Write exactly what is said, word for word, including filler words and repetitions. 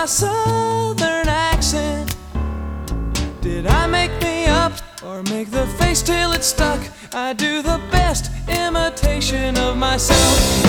my southern accent? Did I make me up or make the face till it stuck? I do the best imitation of myself.